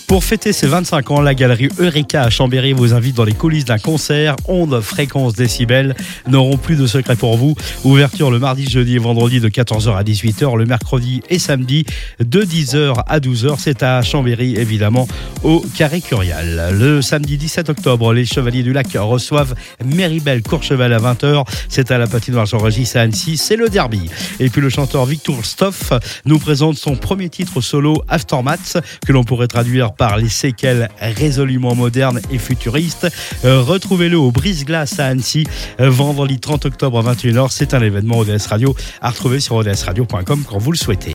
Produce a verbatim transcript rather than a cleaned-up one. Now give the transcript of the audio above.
Pour fêter ses vingt-cinq ans, la galerie Eureka à Chambéry vous invite dans les coulisses d'un concert. Ondes, fréquences, décibels n'auront plus de secret pour vous. Ouverture le mardi, jeudi et vendredi de quatorze heures à dix-huit heures, le mercredi et samedi de dix heures à douze heures. C'est à Chambéry, évidemment, au Carré Curial. Le samedi dix-sept octobre, les Chevaliers du Lac reçoivent Méribel Courchevel à vingt heures. C'est à la patinoire Jean-Régis à Annecy. C'est le derby. Et puis le chanteur Victor Stoff nous présente son premier titre solo, Aftermath, que l'on pourrait traduire par les séquelles résolument modernes et futuristes. Euh, retrouvez-le au Brise-Glace à Annecy, euh, vendredi trente octobre à vingt et une heures. C'est un événement O D S Radio à retrouver sur o d s radio point com quand vous le souhaitez.